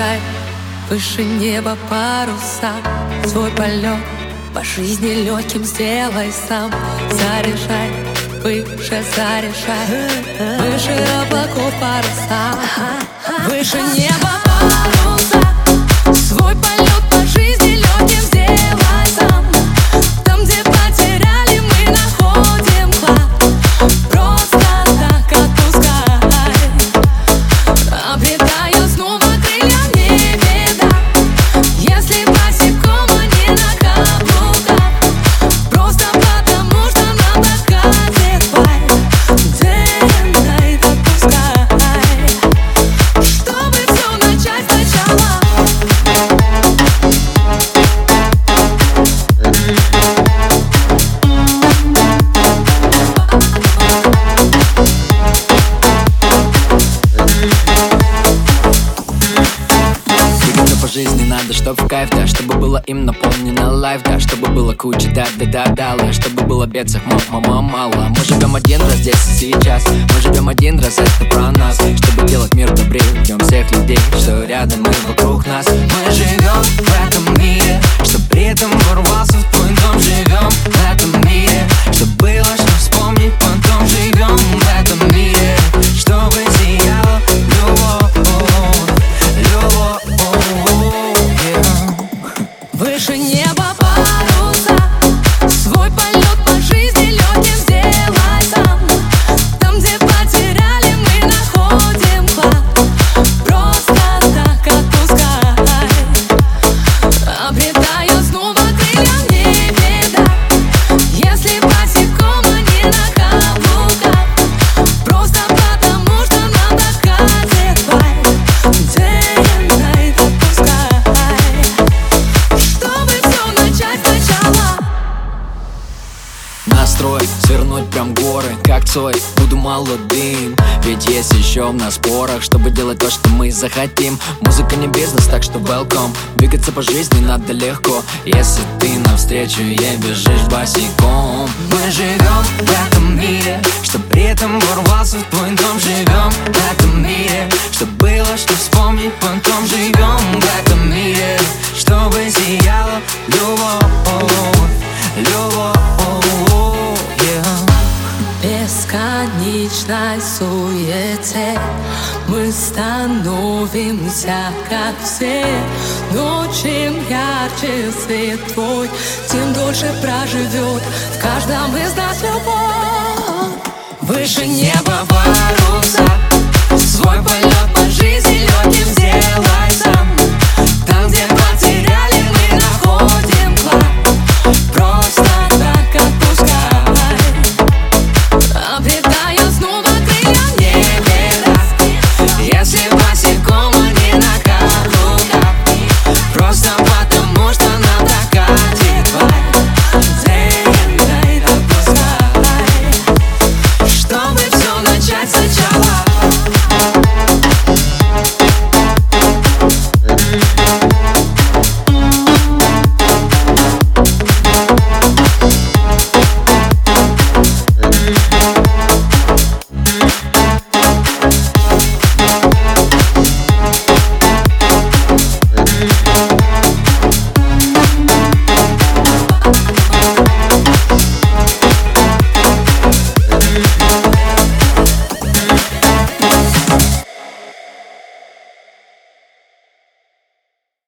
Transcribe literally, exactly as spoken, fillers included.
Зарешай выше неба паруса, свой полет по жизни легким сделай сам. Зарешай выше, зарешай выше облаков паруса, выше неба паруса, свой полет по жизни легким сделай сам. Там, где потеряли, мы находим клад. Просто так отпускай, обретая снова крылья, не беда. Если босиком, а не на каблуках, просто потому что нам доказывает Day and night отпускай, чтобы все начать сначала. По жизни надо, чтоб в кайф, да, чтобы было им наполнено лайф, да, чтобы было куча да-да-да-да, чтобы было бедцах мама мало. Мы живем один раз здесь и сейчас, мы живем один раз, это про нас. Чтобы делать мир добрее, ждем всех людей, что рядом и вокруг нас. Мы живем в этом мире, что при этом ворвался в твой дом. Живем в этом мире, что было, что вспомнить потом. Живем в этом мире, чтобы сияла любовь, любовь. Выше неба паруса, свой полет по жизни легким сделай сам. Там, где потеряли, мы находим клад. Просто так отпускай, обретая снова крылья, не беда. Если босиком, а не на каблуках, просто потому что нам доказывает Day and night отпускай, чтобы все начать сначала. Настрой свернуть прям горы, как Цой, буду молодым. Ведь есть еще в нас порох, чтобы делать то, что мы захотим. Музыка не бизнес, так что welcome. Двигаться по жизни надо легко, если ты навстречу ей бежишь босиком. Мы живем в этом мире, что при этом ворвался в твой дом. Живем в этом мире, что было, что вспомнить потом. Живем в этом мире, чтобы сияла любовь, любовь. Бесконечной суете мы становимся как все. Но чем ярче свет твой, тем дольше проживет в каждом из нас любовь. Выше неба паруса,